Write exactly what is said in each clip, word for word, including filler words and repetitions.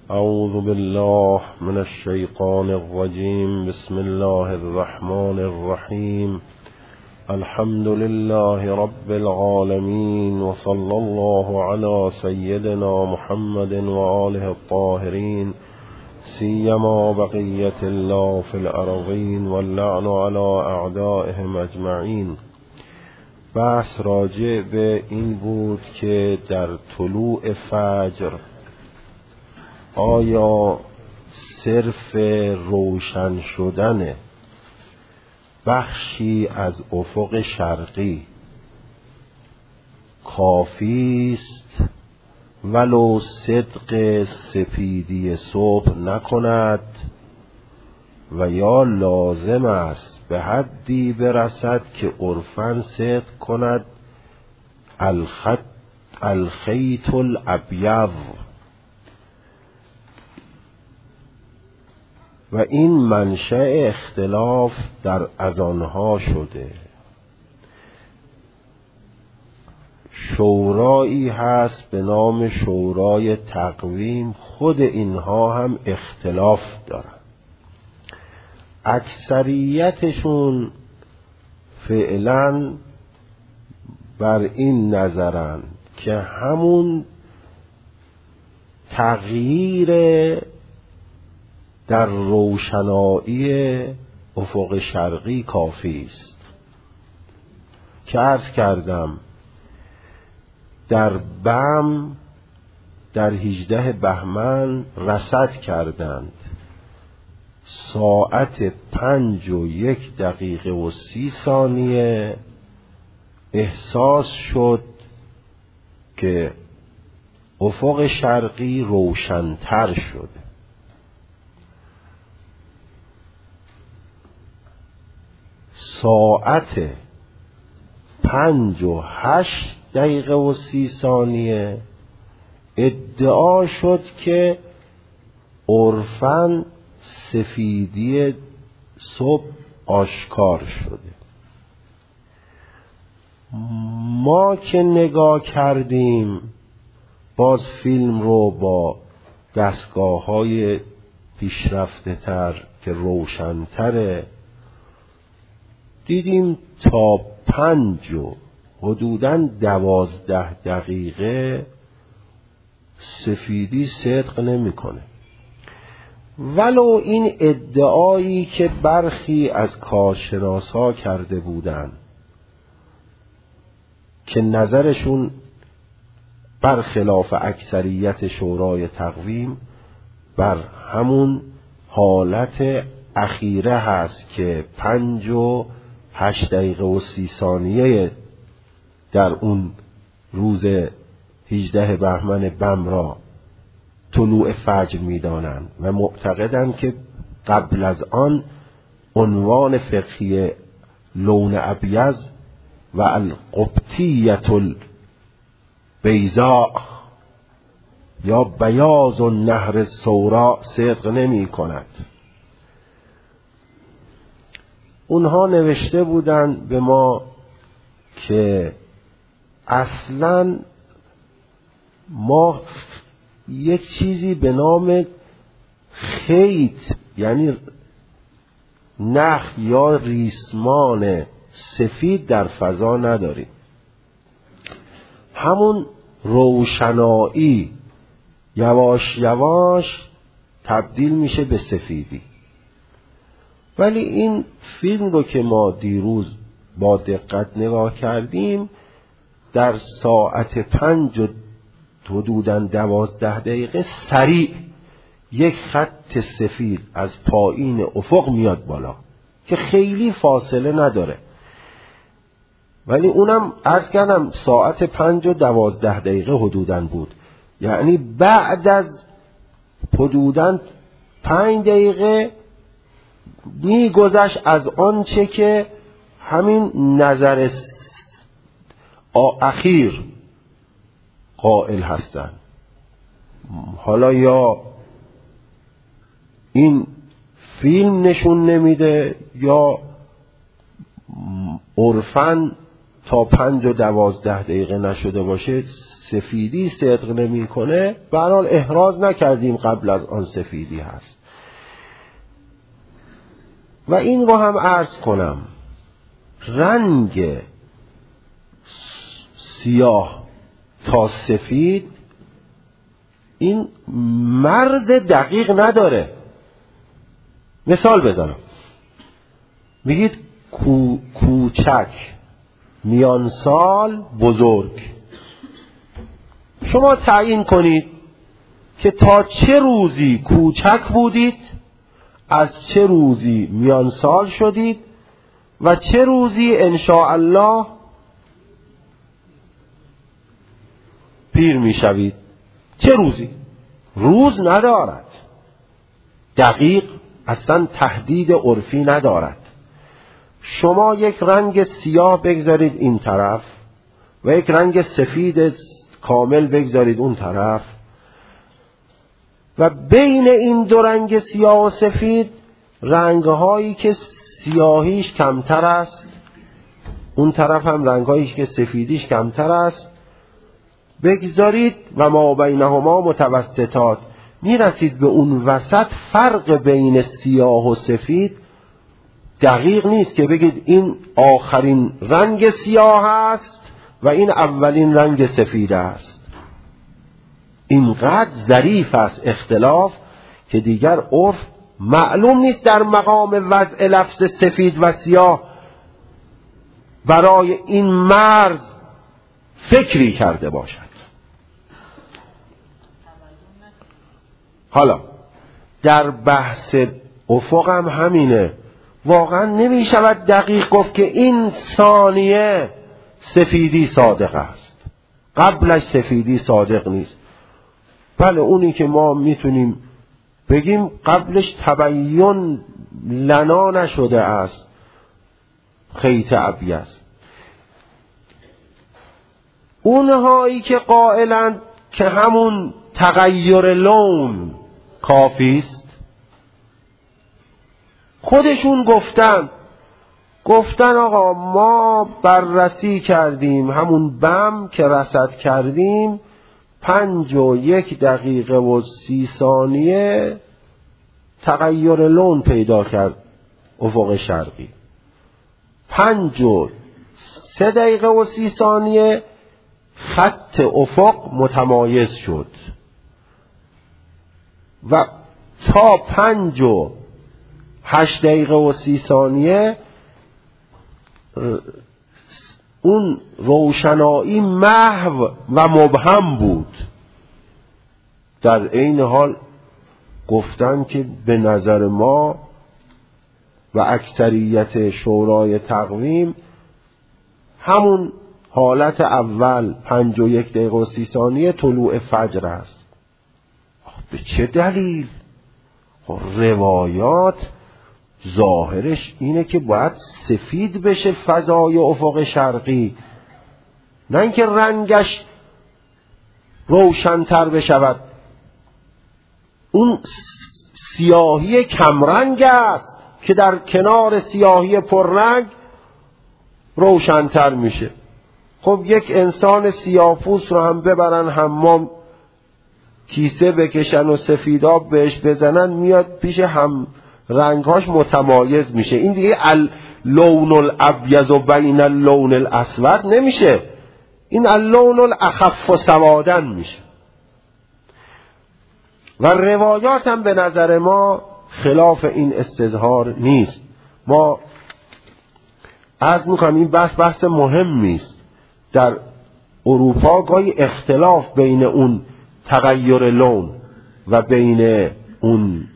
اعوذ بالله من الشیطان الرجیم. بسم الله الرحمن الرحیم. الحمد لله رب العالمین و صلی الله علی سیدنا محمد و آله الطاهرین، سیما بقیت الله فی الارضین واللعن علی اعدائهم اجمعین. بحث راجع به این بود که در طلوع فجر آیا صرف روشن شدن بخشی از افق شرقی کافی است ولو صدق سپیدی صبح نکند و یا لازم است به حدی برسد که عرفاً صدق کند الخط الخیط الابیض. و این منشأ اختلاف در اذانها شده. شورایی هست به نام شورای تقویم، خود اینها هم اختلاف دارن. اکثریتشون فعلا بر این نظرن که همون تغییر در روشنایی افق شرقی کافی است که عرض کردم در بم در هجده بهمن رصد کردند. ساعت پنج و یک دقیقه و سی ثانیه احساس شد که افق شرقی روشن‌تر شده. ساعت پنج و هشت دقیقه و سی ثانیه ادعا شد که عرفاً سفیدی صبح آشکار شده. ما که نگاه کردیم باز فیلم رو با دستگاه های پیشرفته تر که روشن‌تره دیدیم تا پنج و حدوداً دوازده دقیقه سفیدی صدق نمی کنه. ولو این ادعایی که برخی از کارشناسا کرده بودن که نظرشون برخلاف اکثریت شورای تقویم بر همون حالت اخیره هست که پنج و هشت دقیقه و سی ثانیه در اون روز هجده بهمن بم را طلوع فجر می‌دانند و معتقدند که قبل از آن عنوان فقهی لون ابیض و القبطیة البیضاء یا بیاض النهر السوراء صدق نمی کند. اونها نوشته بودند به ما که اصلاً ما یک چیزی به نام خیط یعنی نخ یا ریسمان سفید در فضا نداریم. همون روشنایی یواش یواش تبدیل میشه به سفیدی. ولی این فیلم رو که ما دیروز با دقت نگاه کردیم در ساعت پنج و حدوداً دوازده دقیقه سریع یک خط سفید از پایین افق میاد بالا که خیلی فاصله نداره. ولی اونم عرض کردم ساعت پنج و دوازده دقیقه حدوداً بود، یعنی بعد از حدوداً پنج دقیقه میگذشت از آنچه که همین نظر اخیر قائل هستند. حالا یا این فیلم نشون نمیده یا عرفاً تا پنج و دوازده دقیقه نشده باشه سفیدی صدق نمی کنه، به هر حال احراز نکردیم قبل از آن سفیدی هست. و این رو هم عرض کنم، رنگ سیاه تا سفید این مرد دقیق نداره. مثال بزنم، میگید کو، کوچک، میان سال، بزرگ. شما تعیین کنید که تا چه روزی کوچک بودید، از چه روزی میان سال شدید و چه روزی انشاءالله پیر میشوید. چه روزی؟ روز ندارد، دقیق اصلا تحدید عرفی ندارد. شما یک رنگ سیاه بگذارید این طرف و یک رنگ سفید کامل بگذارید اون طرف و بین این دو رنگ سیاه و سفید رنگهایی که سیاهیش کمتر است، اون طرف هم رنگهاییش که سفیدیش کمتر است بگذارید و ما بینهما متوسطات، میرسید به اون وسط. فرق بین سیاه و سفید دقیق نیست که بگید این آخرین رنگ سیاه است و این اولین رنگ سفید است. اینقدر ظریف است اختلاف که دیگر عرف معلوم نیست در مقام وضع لفظ سفید و سیاه برای این مرز فکری کرده باشد. حالا در بحث افق هم همینه. واقعا نمی شود دقیق گفت که این ثانیه سفیدی صادق است، قبلش سفیدی صادق نیست. بله اونی که ما میتونیم بگیم قبلش تبیین لنا نشده است خیط ابیض. اونهایی که قائلند که همون تغییر لون کافی است، خودشون گفتن گفتن آقا ما بررسی کردیم، همون بم که رصد کردیم پنج و یک دقیقه و سی ثانیه تغییر لون پیدا کرد افق شرقی، پنج و سه دقیقه و سی ثانیه خط افق متمایز شد و تا پنج و هشت دقیقه و سی ثانیه اون روشنایی محو و مبهم بود. در این حال گفتن که به نظر ما و اکثریت شورای تقویم همون حالت اول پنج و یک دقیقه و سی ثانیه طلوع فجر است. به چه دلیل؟ روایات ظاهرش اینه که باید سفید بشه فضای افق شرقی، نه اینکه رنگش روشن‌تر بشود. اون سیاهی کمرنگ است که در کنار سیاهی پررنگ روشن‌تر میشه. خب یک انسان سیاه‌پوست رو هم ببرن حمام، کیسه بکشن و سفیداب بهش بزنن، میاد پیش هم رنگهاش متمایز میشه. این دیگه اللون الابیض و بین اللون الاسود نمیشه، این اللون الاخف و سوادن میشه. و روایات هم به نظر ما خلاف این استظهار نیست. ما عرض میکنم این بحث بحث مهمی است. در اروپا گاهی اختلاف بین اون تغییر لون و بین اون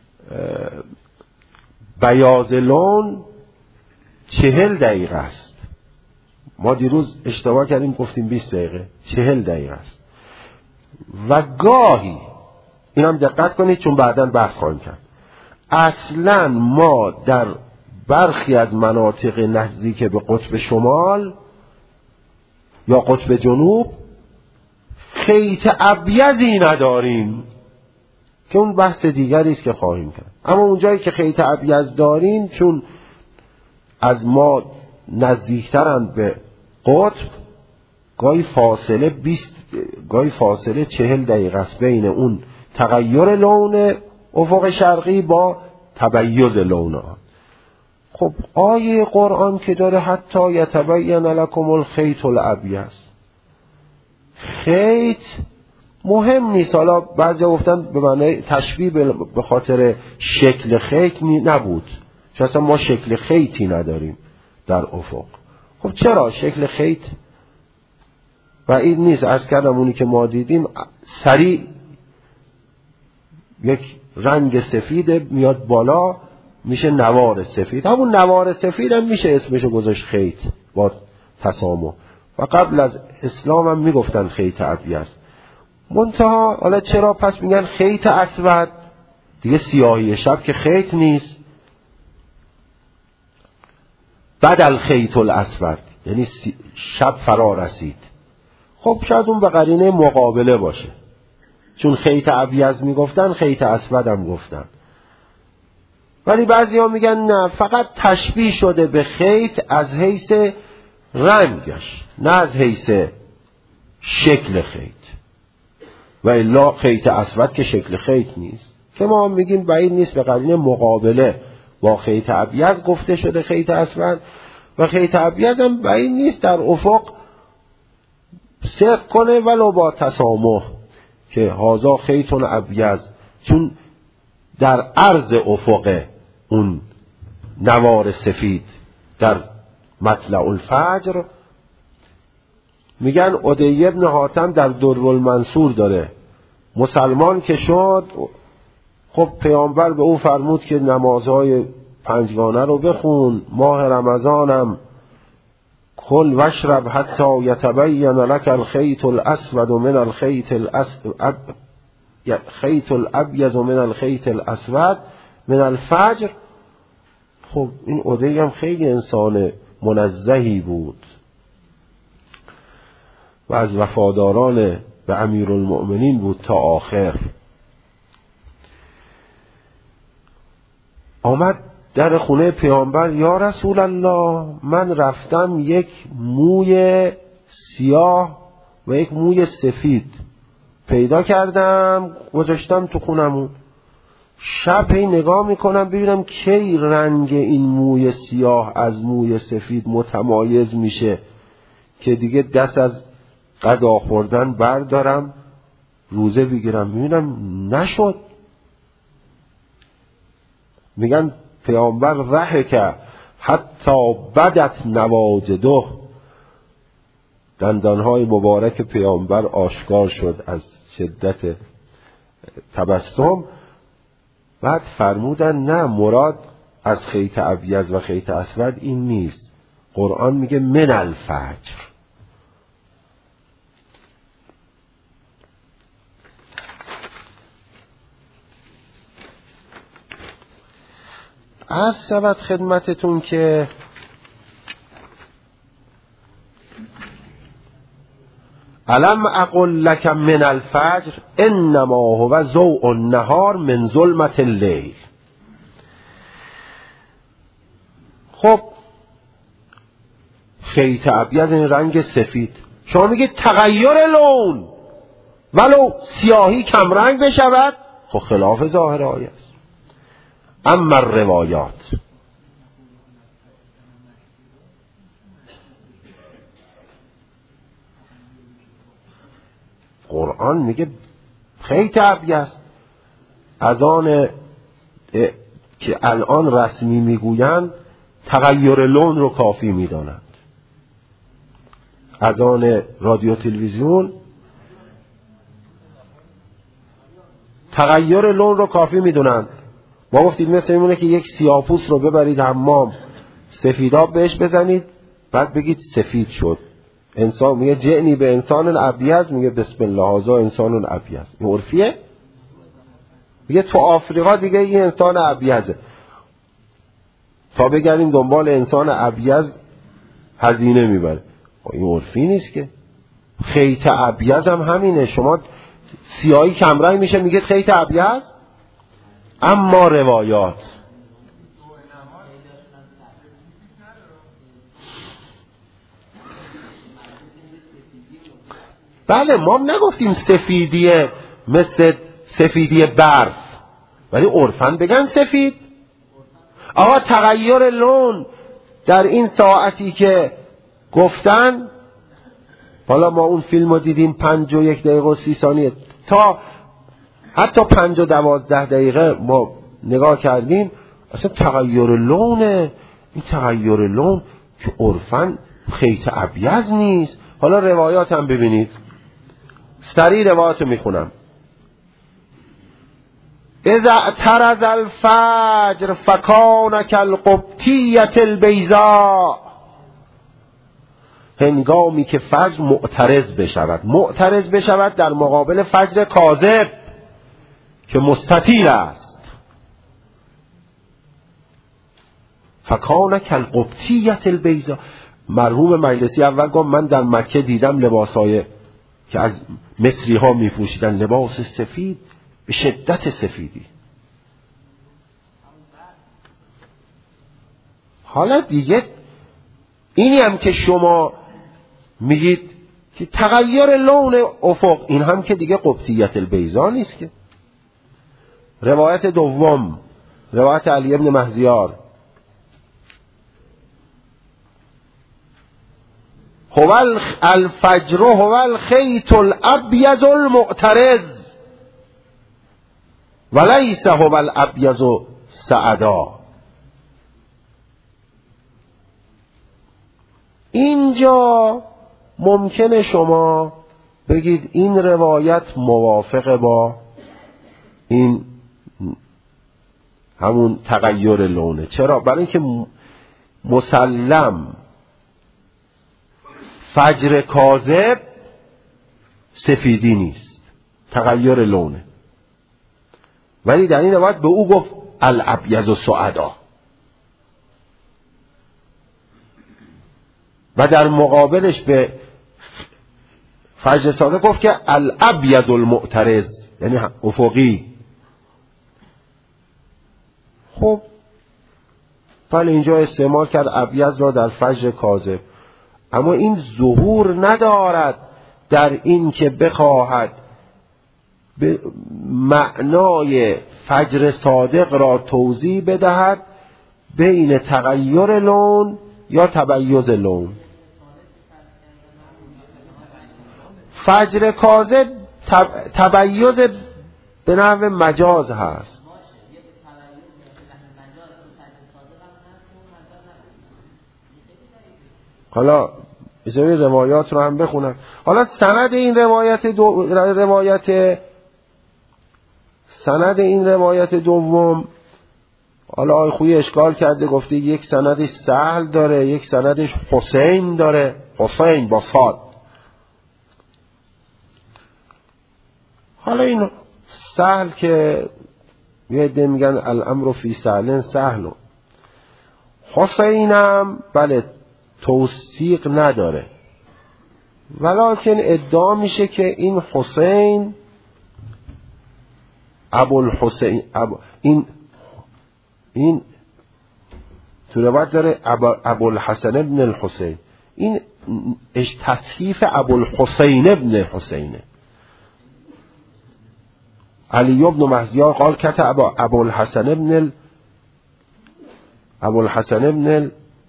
بیاض لون چهل دقیقه است. ما دیروز اشتباه کردیم گفتیم بیست دقیقه، چهل دقیقه است. و گاهی اینم دقت کنید چون بعداً بحث خواهیم کرد، اصلاً ما در برخی از مناطق نزدیک به قطب شمال یا قطب جنوب خیط ابیضی نداریم که اون بحث دیگری است که خواهیم کرد. اما اونجایی که خیط ابیض داریم چون از ما نزدیکترند به قطب، گاهی فاصله بیست گاهی فاصله چهل دقیقه است بین اون تغییر لون افق شرقی با تبیض لون آن. خب آیه قرآن که داره حتی یتبین لکم الخیط الابیض، خیط مهم نیست. حالا بعضی گفتن به معنی تشبیه به خاطر شکل خیط نبود، چون اصلا ما شکل خیطی نداریم در افق. خب چرا شکل خیط و این نیست؟ از کردم اونی که ما دیدیم سریع یک رنگ سفید میاد بالا میشه نوار سفید، همون نوار سفید هم میشه اسمشو گذاشت خیط با تسامح. و قبل از اسلام هم میگفتن خیط ابیض. منتها حالا چرا پس میگن خیط اسود؟ دیگه سیاهی شب که خیط نیست. بدل خیط الاسود یعنی شب فرا رسید. خب شاید اون به قرینه مقابله باشه، چون خیط ابیض میگفتن خیط اسود هم گفتن. ولی بعضی ها میگن نه، فقط تشبیه شده به خیط از حیث رنگش، نه از حیث شکل خیط. و الا خیط اسود که شکل خیط نیست، که ما هم میگیم بعید نیست به قرینه مقابله با خیط ابیض گفته شده خیط اسود. و خیط ابیض هم بعید نیست در افق صدق کنه ولو با تسامح که هازا خیطون ابیض، چون در عرض افق اون نوار سفید در مطلع الفجر. میگن عدی بن حاتم در درالمنصور داره، مسلمان که شد خب پیامبر به او فرمود که نمازهای پنجگانه رو بخون، ماه رمضانم کل وشرب حتی یتبین لک الخیط الاسود من الخیط الاسود خیط الابیض من الخیط الاسود من الفجر. خب این عدی هم خیلی انسان منزهی بود و از وفاداران به امیرالمؤمنین بود تا آخر. آمد در خونه پیامبر، یا رسول الله من رفتم یک موی سیاه و یک موی سفید پیدا کردم گذاشتم تو خونمون. شب هی نگاه میکنم ببینم کی رنگ این موی سیاه از موی سفید متمایز میشه که دیگه دست از غذا خوردن بردارم روزه بگیرم. میبینم نشد. میگن پیامبر ضحک حتی بدت نواجده، دندانهای مبارک پیامبر آشکار شد از شدت تبسم. بعد فرمودن نه، مراد از خیط ابیض و خیط اسود این نیست، قرآن میگه من الفجر. از سبت خدمتتون که علم اقل لک من الفجر انما هو ضوء النهار من ظلمت اللیل. خب خیط ابیض این رنگ سفید، شما میگید تغییر لون ولو سیاهی کم رنگ بشود، خب خلاف ظاهر آیه است. اما روایات قرآن میگه خیط ابیض. از آن که الان رسمی میگویند تغییر لون رو کافی میدانند. از آن رادیو تلویزیون تغییر لون رو کافی میدونند. ما گفتید مثل میمونه که یک سیاه‌پوست رو ببرید حمام، سفیداب بهش بزنید بعد بگید سفید شد. انسان میگه جئنی به انسان ابیض، میگه بسم الله هذا انسان ابیض. این عرفیه؟ میگه تو آفریقا دیگه این انسان ابیضه، تا بگردیم دنبال انسان ابیض هزینه میبره. این عرفی نیست که. خیط ابیض هم همینه، شما سیاهی کمرنگ میشه میگه خیط ابیض. اما روایات بله ما نگفتیم سفیدیه مثل سفیدی برف، ولی عرفاً بگن سفید. آقا تغییر لون در این ساعتی که گفتن، حالا ما اون فیلم رو دیدیم پنج و یک دقیقه و سی ثانیه تا حتی پنج و دوازده دقیقه ما نگاه کردیم، اصلا تغییر لونه. این تغییر لون که عرفاً خیط ابیض نیست. حالا روایات هم ببینید، سریع روایات رو میخونم. اذا اعترض الفجر فکان کالقبطیة البیضاء، هنگامی که فجر معترض بشود، معترض بشود در مقابل فجر کاذب که مستطیل است. فکان کالقبطیة البیضاء. مرحوم مجلسی اول گفت من در مکه دیدم لباسای که از مصری ها می پوشیدن، لباس سفید به شدت سفیدی. حالا دیگه اینی هم که شما میگید که تغییر لون افق، این هم که دیگه قبطیت البیضا نیست که. روایت دوم، روایت علی ابن مهزیار، هو الفجر هو الخیط الابیض المعترض ولیس هو الابیض سعدا. اینجا ممکنه شما بگید این روایت موافقه با این همون تغییر لونه. چرا؟ برای اینکه مسلم فجر کاذب سفیدی نیست، تغییر لونه. ولی در این روایت به او گفت الابیض سعدا و در مقابلش به فجر صادق گفت که الابیض المعترض، یعنی افقی. خب ولی اینجا استعمال کرد ابیض را در فجر کاذب، اما این ظهور ندارد در این که بخواهد به معنای فجر صادق را توضیح بدهد بین تغییر لون یا تبیض لون. فجر کاذب تبیض به نحو مجاز هست. حالا بذارید روایات رو هم بخونم. حالا سند این روایت دو روایت سند این روایت دوم، حالا آقای خویی اشکال کرده، گفته یک سندش سهل داره، یک سندش حسین داره، حسین با صاد. حالا این سهل که یه عده میگن الامر فی سهل سهل، حسینم بله توثیق نداره، ولیکن ادعا میشه که این حسین ابوالحسین ابو این این تو روایت داره ابوالحسن ابن الحسین، این تصحیف ابوالحسین ابن حسینه. علی ابن مهزیار قال کتب ابوالحسن ابن ال... ابوالحسن ابن ال...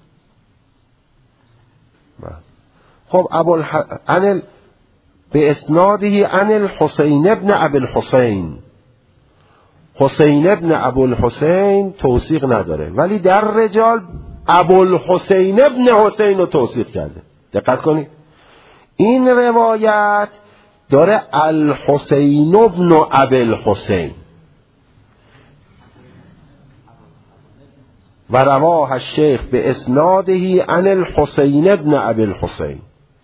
خب ابوالح... عن به اسناده عن الحسین ابن ابی الحسین، حسین ابن ابوالحسین توثیق نداره، ولی در رجال ابوالحسین ابن حسین رو توثیق کرده. دقت کنید این روایت داره الحسین ابن ابی الحسین و رواه الشیخ به اسناده عن الحسین ابن ابی الحسین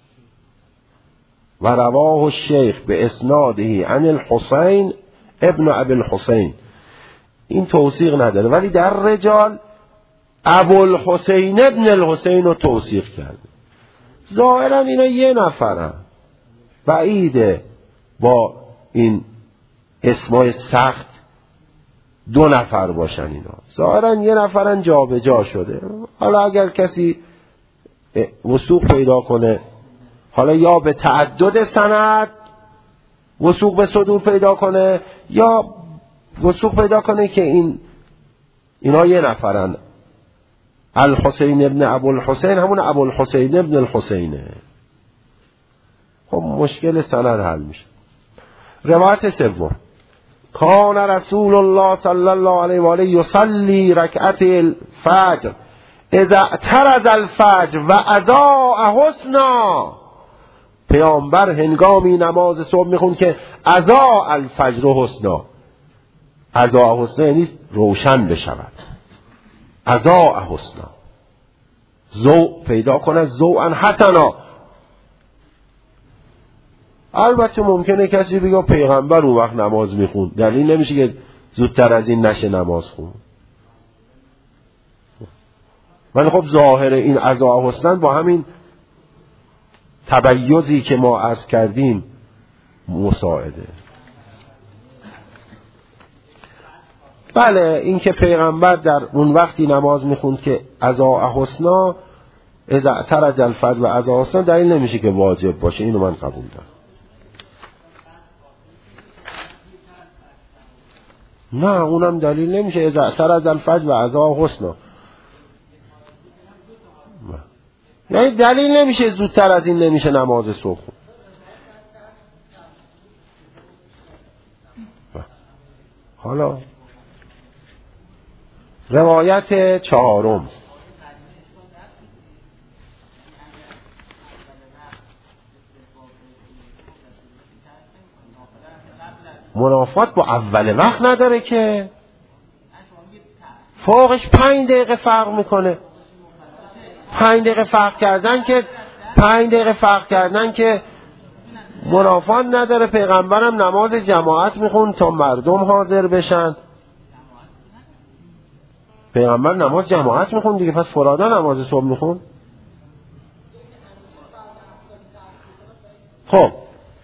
و رواه الشیخ به اسناده عن الحسین ابن ابی الحسین. این توثیق نداره، ولی در رجال ابوالحسین ابن الحسین رو توثیق کرده. ظاهرا اینا یه نفرن، بعیده با این اسمای سخت دو نفر باشن، اینا ظاهرا یه نفرن جا به جا شده. حالا اگر کسی وثوق پیدا کنه حالا یا به تعدد سند وثوق به صدور پیدا کنه یا وثوق پیدا کنه که این اینا یه نفرن. الحسین ابن ابوالحسین همون ابوالحسین ابن الحسینه. خب مشکل سند حل میشه. روایت سوم، کان رسول الله صلی الله علیه و آله یصلی رکعت الفجر اذا اعترض الفجر و اضاء حسنا. پیامبر هنگامی نماز صبح میخوند که اضاء الفجر حسنا. اضاء حسنا یعنی روشن بشود. اضاء حسنا، ضوء پیدا کنه، ضوءا حسنا. البته ممکنه کسی بگه پیغمبر اون وقت نماز میخوند، دلیل نمیشه که زودتر از این نشه نماز خون. ولی خب ظاهر این اضاء حسنا با همین تبیضی که ما عرض کردیم مساعده. بله این که پیغمبر در اون وقتی نماز میخوند که اضاء حسنا اذا اعترض الفجر و اضاء حسنا دلیل نمیشه که واجب باشه، اینو من قبول دارم. نه اونم دلیل نمیشه اذا اعترض الفجر و اضاء حسنا، یعنی دلیل نمیشه زودتر از این نمیشه نماز صبح. حالا روایت چهارم، منافات با اول وقت نداره که فوقش پنج دقیقه فرق میکنه. پنج دقیقه فرق کردن که پنج دقیقه فرق کردن که منافات نداره. پیغمبرم نماز جماعت میخوند تا مردم حاضر بشن. پیغمبر نماز جماعت میخوند دیگه، پس فرادا نماز صبح میخوند. خب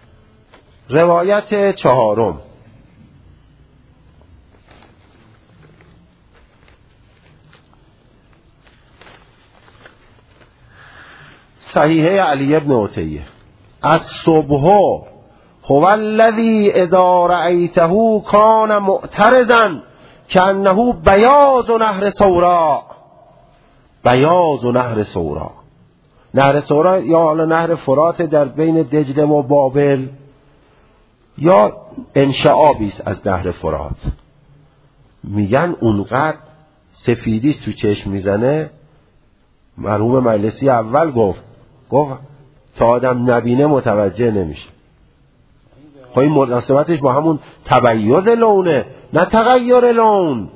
روایت چهارم، صحیحه علی ابن عطیه، الصبح هو الذی اذا رأیته کان معترضا کأنه بیاض نهر سورا. بیاض نهر سورا، نهر سورا یا حالا نهر فرات در بین دجله و بابل، یا انشعابی است از نهر فرات. میگن اونقدر سفیدیست تو چشم میزنه. مرحوم مجلسی اول گفت گفت تا آدم نبینه متوجه نمیشه. خب این مناسبتش با همون تبیض لونه نه تغییر لون.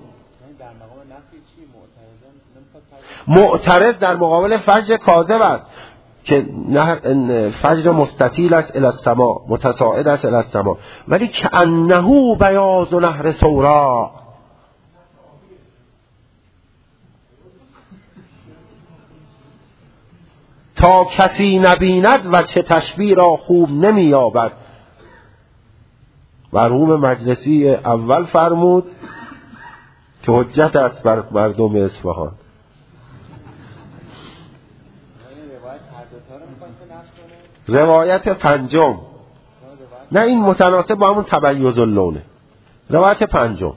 معترض در مقابل فجر کاذب است که فجر مستطیل است الی السما، متصاعد است الی السما، ولی کأنه بیاض نهر سورا. تا کسی نبیند و چه تشبیه را خوب نمی یابد. مرحوم مجلسی اول فرمود که حجت است بر مردم اصفهان. روایت پنجم، نه این متناسب با همون تبیض اللونه. روایت پنجم،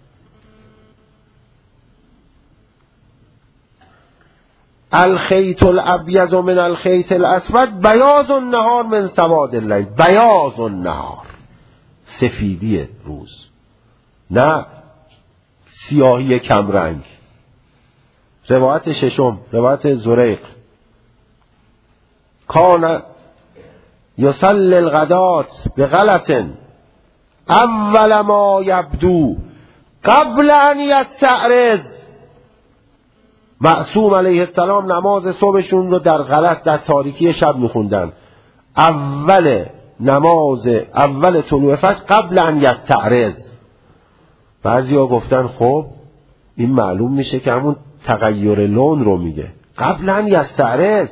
الخیط الابیض من الخیط الاسود بیاض النهار من سواد الليل. بیاض النهار، سفیدی روز، نه سیاهی کم رنگ. روایت ششم، روایت زریق، کان یصلی الغداة بغلس اول ما یبدو قبل ان یستعرض. معصوم علیه السلام نماز صبحشون رو در غلس در تاریکی شب میخوندن. اول نماز اول طلوع فجر قبل ان یستعرض. بعضیا گفتن خب این معلوم میشه که همون تغییر لون رو میگه. قبل ان یستعرض،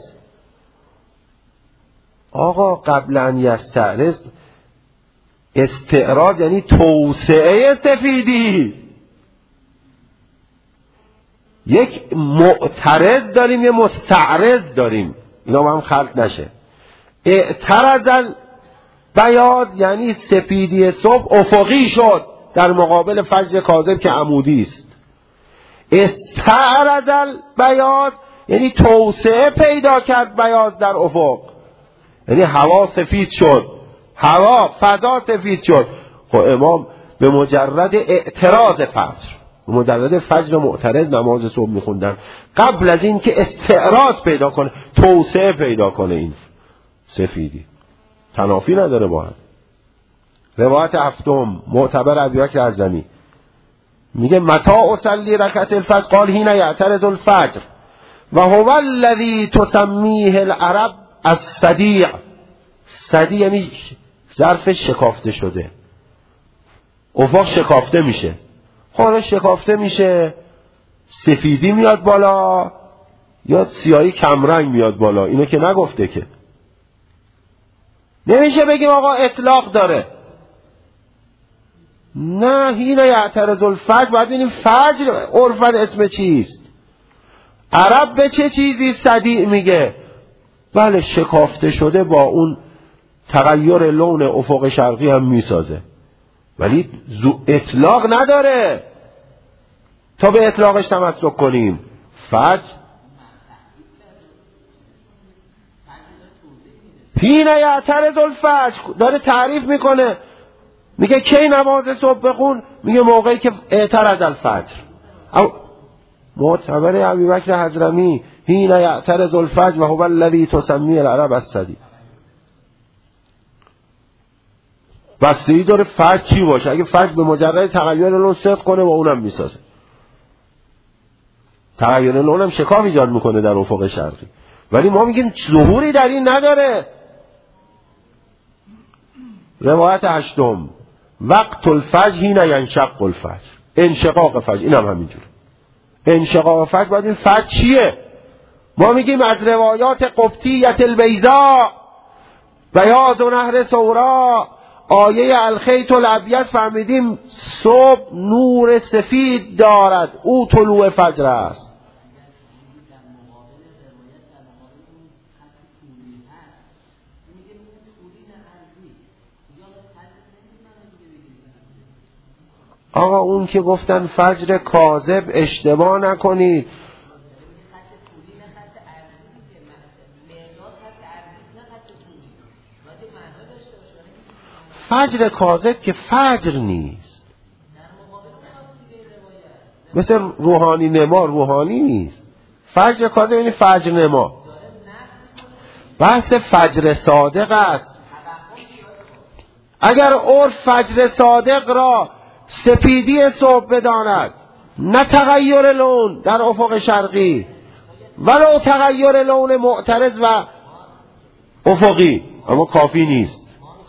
آقا قبل ان یستعرض استعراض یعنی توسعه سفیدی. یک معترض داریم یه مستعرض داریم، اینا با هم خلط نشه. اعترض بیاض یعنی سپیدی صبح افقی شد در مقابل فجر کاذب که عمودی است. استعرض بیاض یعنی توسعه پیدا کرد بیاض در افق، یعنی هوا سفید شد، هوا فضا سفید شد. خب امام به مجرد اعتراض فجر، به مجرد فجر معترض نماز صبح میخوندن قبل از این که استعراض پیدا کنه، توسعه پیدا کنه این سفیدی. تنافی نداره با هم. روایت هفتم معتبر ابیبکر ازمی میگه متى اصلی رکعت الفجر قال حين يعترض الفجر و هو الذي تسميه العرب الصديع. صدیع یعنی ظرف شکافته شده، افق شکافته میشه. حالا شکافته میشه سفیدی میاد بالا یا سیاهی کمرنگ میاد بالا، اینو که نگفته که. نمیشه بگیم آقا اطلاق داره. نه، حين یعترض الفجر باید ببینیم فجر عرفاً اسم چیست. عرب به چه چیزی صدیع میگه؟ بله شکافته شده با اون تغییر لون افق شرقی هم میسازه، ولی اطلاق نداره تا به اطلاقش تمسک کنیم. فجر حين یعترض الفجر داره تعریف میکنه، میگه کی نماز صبح بخون؟ میگه موقعی که اعترض الفجر. او معتبر ابوبکر حضرمی حين یعترض الفجر و هو الذی تسمی العرب الصدیع. بستگی داره فجر چی باشه. اگه فجر به مجرد تغییر لون صدق کنه با اونم میسازه، تغییر لون هم شکاف ایجاد میکنه در افق شرقی، ولی ما میگیم ظهوری در این نداره. روایت هشتم وقت الفجر حين ینشق الفجر، انشقاق فجر. این هم همینجوره، انشقاق فجر باید این فجر چیه؟ ما میگیم از روایات قبطیت البیضاء بیاض و نهر سورا آیه الخیط الابیض فهمیدیم صبح نور سفید دارد، او طلوع فجر است. آقا اون که گفتن فجر کاذب اشتباه نکنید، فجر کاذب که فجر نیست، مثل روحانی نما روحانی نیست. فجر کاذب یعنی فجر نما. بحث فجر صادق است. اگر عرف فجر صادق را سپیدی صبح بداند، نه تغییر لون در افق شرقی ولو تغییر لون معترض و افقی، اما کافی نیست.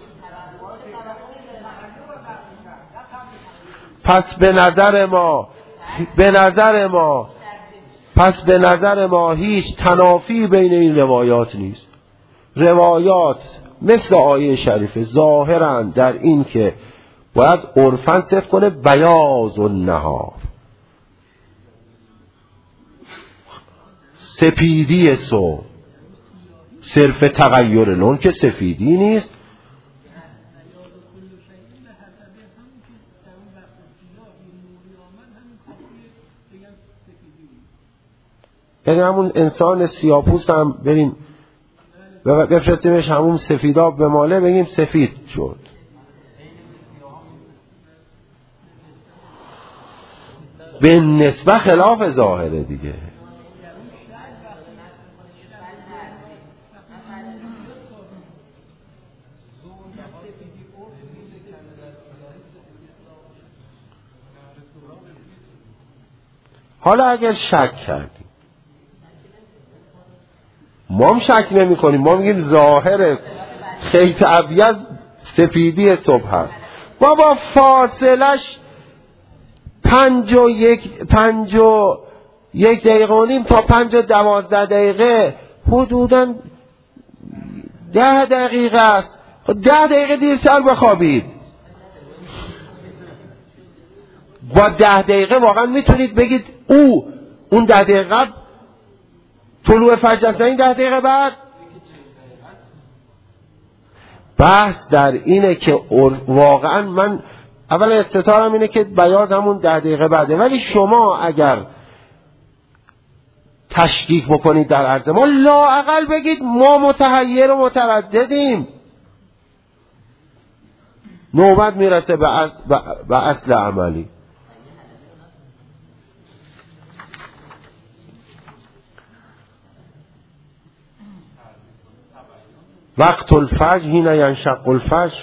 پس به نظر ما به نظر ما پس به نظر ما هیچ تنافی بین این روایات نیست. روایات مثل آیه شریفه ظاهرن در این که باید عرفاً صدق کنه بیاض النهار، سپیدی صبح، صرف تغییر لون که سفیدی نیست. یعنی همون انسان سیاپوس هم بریم بفرستیمش همون سفیداب به ماله بگیم سفید شد. به نسبت خلاف ظاهره دیگه. حالا اگر شک کردیم، ما هم شک نمی کنیم، ما میگیم ظاهر خیط ابیض سفیدی صبح هست. بابا فاصلش پنج و یک پنج و یک دقیقه و نیم تا پنج و دوازده دقیقه، حدوداً ده دقیقه است. ده دقیقه دیرتر بخوابید، با ده دقیقه واقعا میتونید بگید او اون ده دقیقه طلوع فجر است، این ده دقیقه بعد بحث در اینه که واقعا من اول استطارم اینه که بیاض همون ده دقیقه بعده، ولی شما اگر تشکیک بکنید در عرض ما، لااقل بگید ما متحیر و مترددیم. نوبت میرسه به اصل, به اصل عملی. وقت الفجر حین ینشق الفجر،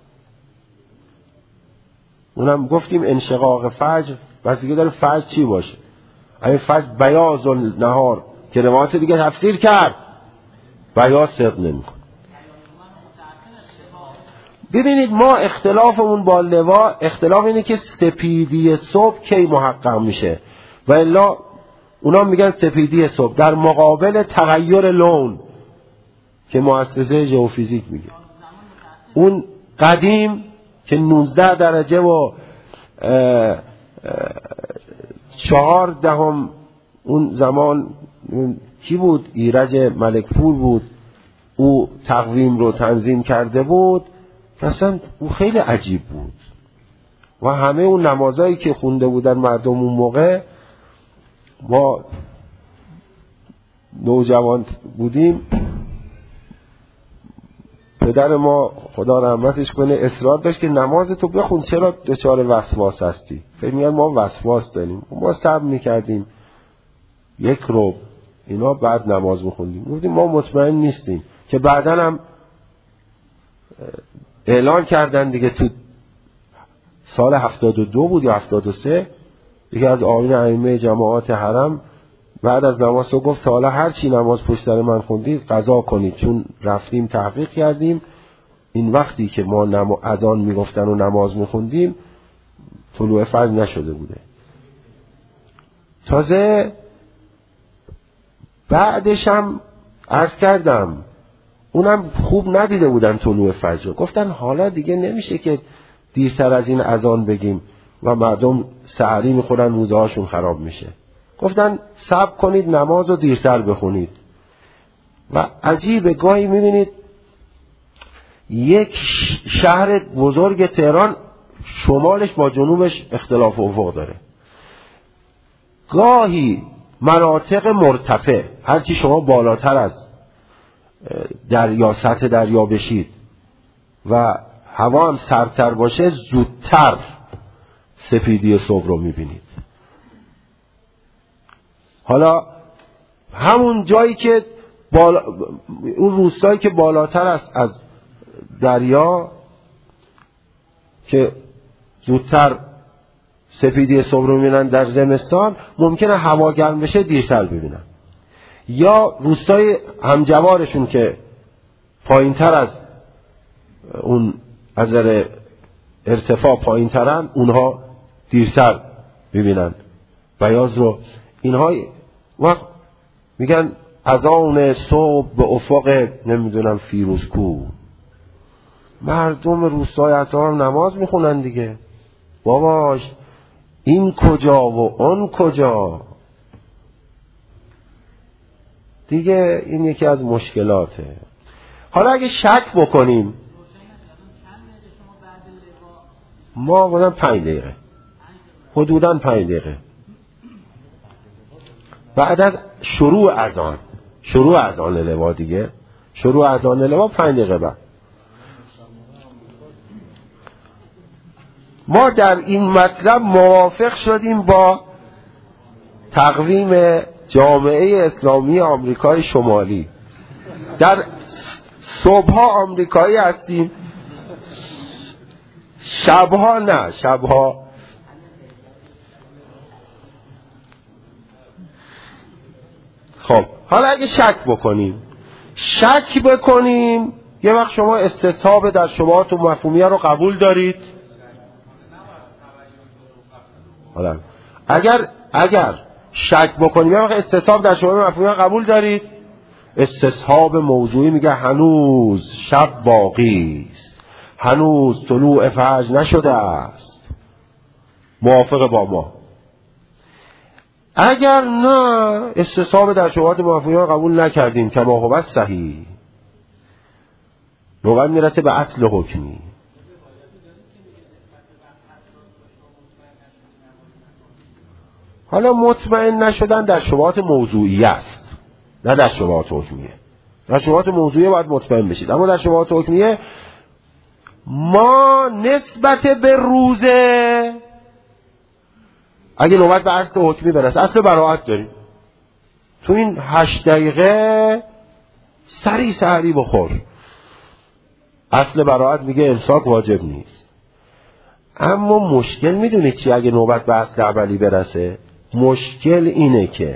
اونم گفتیم انشقاق فجر بس دیگه داره فجر چی باشه. این فجر بیاض النهار که روایت دیگه تفسیر کرد بیاض صدق نمی‌کنه. ببینید ما اختلافمون با لوا اختلاف اینه که سپیدی صبح کی محقق میشه و الا اونا میگن سپیدی صبح در مقابل تغییر لون که مؤسسه ژئوفیزیک میگه. اون قدیم که نوزده درجه و چهار دهم اون زمان کی بود؟ ایرج ملکپور بود، او تقویم رو تنظیم کرده بود. اصلا او خیلی عجیب بود و همه اون نمازایی که خونده بودن مردم اون موقع، ما نوجوان بودیم، پدر ما خدا رحمتش کنه اصرار داشت که نماز تو بخون، چرا دچار وسواس هستی؟ فکر می‌کردن ما وسواس داریم. ما صبر می‌کردیم یک رو اینا بعد نماز می‌خوندیم. گفتیم ما مطمئن نیستیم، که بعداً هم اعلان کردن دیگه تو سال هفتاد و دو بود یا هفتاد و سه، یکی از آیین ائمه جماعات حرم بعد از نماز تو گفت حالا هر چی نماز پشت سر من خوندید قضا کنید، چون رفتیم تحقیق کردیم این وقتی که ما نم... اذان میگفتن و نماز میخوندیم طلوع فجر نشده بوده. تازه بعدش هم عرض کردم اونم خوب ندیده بودن طلوع فجر، گفتن حالا دیگه نمیشه که دیرتر از این اذان بگیم و مردم سحری میخورن روزه هاشون خراب میشه. گفتن صبر کنید نماز رو دیرتر بخونید. و عجیبه گاهی میبینید یک شهر بزرگ تهران شمالش با جنوبش اختلاف افق داره. گاهی مناطق مرتفع هرچی شما بالاتر از دریا سطح دریا بشید و هوا هم سردتر باشه زودتر سپیدی صبح رو میبینید. حالا همون جایی که بالا، اون روستایی که بالاتر است از دریا که زودتر سپیدی صبح رو میبینن در زمستان، ممکنه هوا گرم بشه دیرتر ببینن. یا روستای همجوارشون که پایین تر از اون از نظر ارتفاع پایین ترن اونها دیرتر ببینن بیاض رو. اینها وقت میگن اذان صبح به افق نمیدونم فیروزکو، مردم روستای اطراف هم نماز میخونن دیگه. باباش این کجا و اون کجا دیگه، این یکی از مشکلاته. حالا اگه شک بکنیم ما بودن پنج دقیقه حدوداً پنج دقیقه بعد از شروع اذان شروع اذان لوا دیگه شروع اذان لوا پنج دقیقه بعد ما در این مطلب موافق شدیم با تقویم جامعه اسلامی آمریکای شمالی. در صبحها آمریکایی هستیم، شبها نه، شبها خب. حالا اگه شک بکنیم شک بکنیم یه وقت شما استصحاب در شبهات و مفهومیه رو قبول دارید. حالا اگر اگر شک بکنیم یه وقت استصحاب در شبهات و مفهومیه قبول دارید. استصحاب موضوعی میگه هنوز شب باقی است، هنوز طلوع فجر نشده است، موافق با ما. اگر نه استصحاب در شبهات و مفهومیه قبول نکردیم که ما هو صحیح، نوبت میرسه به اصل حکمی. حالا مطمئن نشدن در شبهات موضوعی است، نه در شبهات حکمیه. در شبهات موضوعی باید مطمئن بشید، اما در شبهات حکمیه ما نسبت به روزه اگه نوبت به اصل حکمی برسه، اصل براءت داریم، تو این هشت دقیقه سری سحری بخور. اصل براءت میگه امساک واجب نیست. اما مشکل میدونید چی اگه نوبت به اصل عملی برسه؟ مشکل اینه که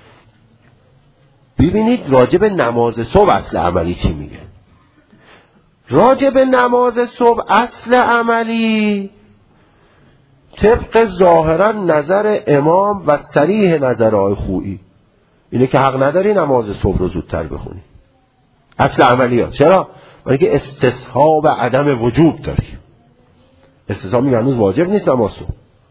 ببینید راجب نماز صبح اصل عملی چی میگه. راجب نماز صبح اصل عملی طبق ظاهرا نظر امام و صریح نظر آقای خویی اینه که حق نداری نماز صبح رو زودتر بخونی. اصل عملی ها. چرا؟ برای که استصحاب عدم وجوب داری. استصحاب میگه هنوز واجب نیست نماز صبح.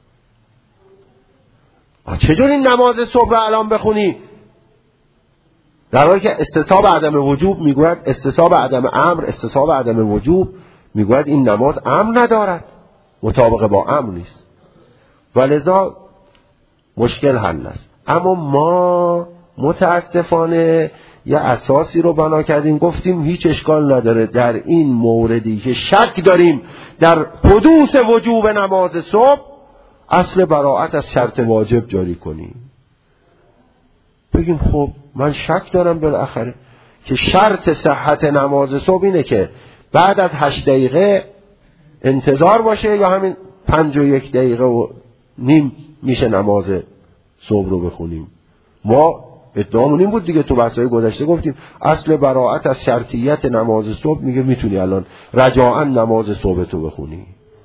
چجوری نماز صبح رو الان بخونی؟ در حالی که استصحاب عدم وجوب میگوید، استصحاب عدم امر، استصحاب عدم وجوب میگوید این نماز امر ندارد، مطابق با امر نیست، ولذا مشکل حل است. اما ما متاسفانه یه اساسی رو بنا کردیم، گفتیم هیچ اشکال نداره در این موردی که شک داریم در حدوث وجوب نماز صبح اصل براءت از شرط واجب جاری کنیم. بگیم خب من شک دارم بالاخره که شرط صحت نماز صبح اینه که بعد از هشت دقیقه انتظار باشه یا همین پنج و یک دقیقه و نیم میشه نماز صبح رو بخونیم. ما ادعامون این بود دیگه، تو بحث‌های گذشته گفتیم اصل براءت از شرطیت نماز صبح میگه میتونی الان رجاءً نماز صبح تو بخونی.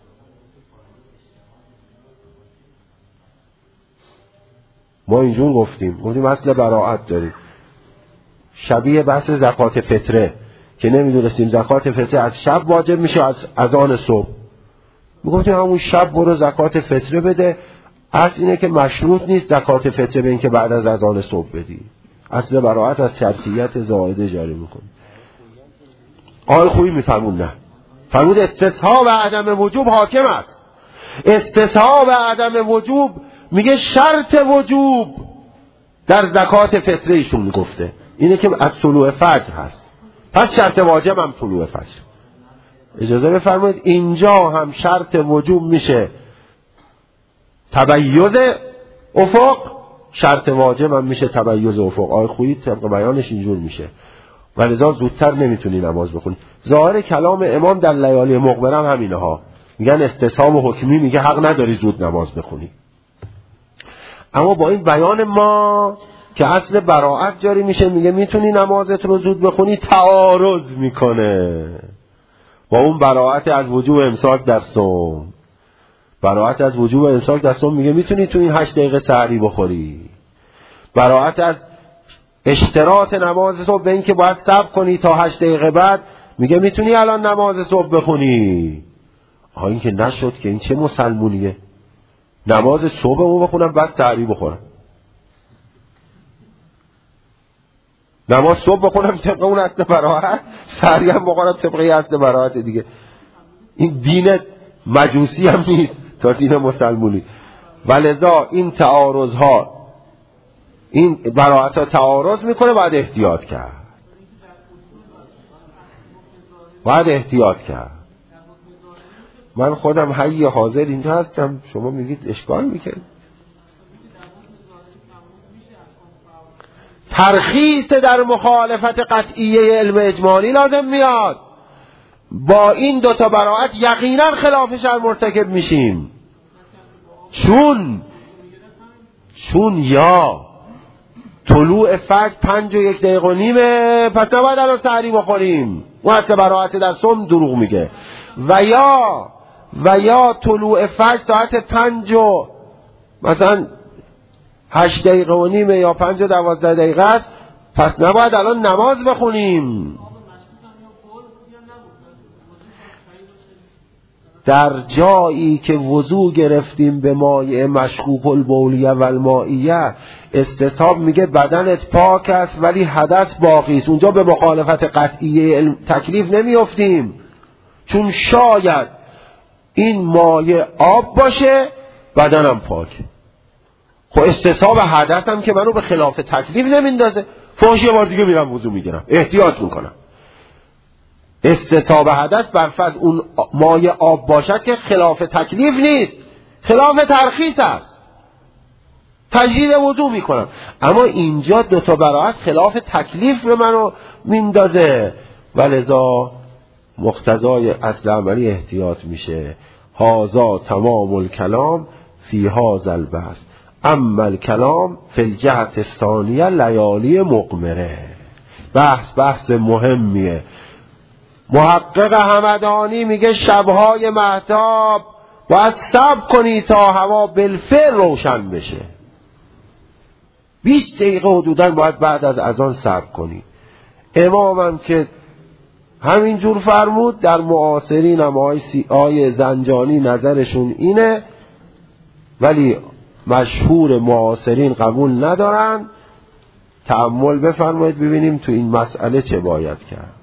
ما اینجور گفتیم گفتیم اصل براءت داریم. شبیه بحث زکات فطره که نمیدونستیم زکات فطره از شب واجب میشه از اذان صبح، میگفتیم همون شب برو زکات فطره بده. اصل اینه که مشروط نیست زکات فطره به این که بعد از اذان صبح بدی. اصل براءت از شرطیت زائده جاری میکنه. آقای خویی میفرمون نه، فرمود استصحاب عدم وجوب حاکم است. استصحاب عدم وجوب میگه شرط وجوب در زکات فطره ایشون میگفته اینه که از طلوع فجر هست، پس شرط واجب هم طلوع فجر. اجازه بفرمایید اینجا هم شرط وجوب میشه تبیض افق، شرط واجب هم میشه تبیض افق. آقای خویی طبق بیانش اینجور میشه، ولذا زودتر نمیتونی نماز بخونی. ظاهر کلام امام در لیالی مقبره هم همینه ها، میگن استصحاب حکمی میگه حق نداری زود نماز بخونی. اما با این بیان ما که اصل براءت جاری میشه میگه میتونی نمازت رو زود بخونی، تعارض میکنه با اون براءت از وجوب امساک در صوم. براءت از وجوب امساک در صوم میگه میتونی تو این هشت دقیقه سحری بخوری. براءت از اشتراط نماز صبح به این که باید صبر کنی تا هشت دقیقه بعد میگه میتونی الان نماز صبح بخونی. آها این که نشد که این چه مسلمونیه؟ نماز صبحمو بخونم بعد سحری بخورم، نماز صبح بخونم طبق اون اصل براءت، سحری هم بخورم طبق اصل براءت دیگه. این دین مجوسی هم نیست تا دین مسلمونی. ولذا این تعارض ها، این براءت ها تعارض میکنه، باید احتیاط کرد، باید احتیاط کرد. من خودم حی حاضر اینجا هستم، شما میگید اشکال میکنید. ترخیص در مخالفت قطعیه علم اجمالی لازم میاد. با این دوتا براءت یقینا خلاف شرع مرتکب میشیم، چون چون یا طلوع فجر پنج و یک دقیقه و نیمه پس نباید الان سحری بخوریم، اون اصل براءت در صوم دروغ میگه. و یا و یا طلوع فجر ساعت پنج و مثلا هشت دقیقه و نیمه یا پنج و دوازده دقیقه است، پس نباید الان نماز بخونیم. در جایی که وضو گرفتیم به مایع مشکوک البولیه و المائیه، استصحاب میگه بدنت پاک است ولی حدث باقی است. اونجا به مخالفت قطعیه تکلیف نمیافتیم، چون شاید این مایع آب باشه بدنم پاک. خب استصحاب حدث هم که منو به خلاف تکلیف نمیندازه. فحش یه بار دیگه میرم وضو میگیرم، احتیاط میکنم. استصحاب حدث بر فرض اون مایع آب باشد که خلاف تکلیف نیست، خلاف ترخیص است، تجدید وضو میکنم. اما اینجا دوتا براعت خلاف تکلیف به منو میندازه، ولذا مقتضای اصل عملی احتیاط میشه. هازا تمام الکلام فی هذا البحث، اما الکلام فی الجهت الثانیه لیالی مقمره. بحث بحث مهمیه. محقق همدانی میگه شبهای مهتاب باید صبر کنی تا هوا بالفعل روشن بشه. بیست دقیقه حدوداً باید بعد از اذان صبر کنی. امامم که همینجور فرمود. در معاصرین هم آقای زنجانی نظرشون اینه، ولی مشهور معاصرین قبول ندارن. تأمل بفرمایید ببینیم تو این مسئله چه باید کرد.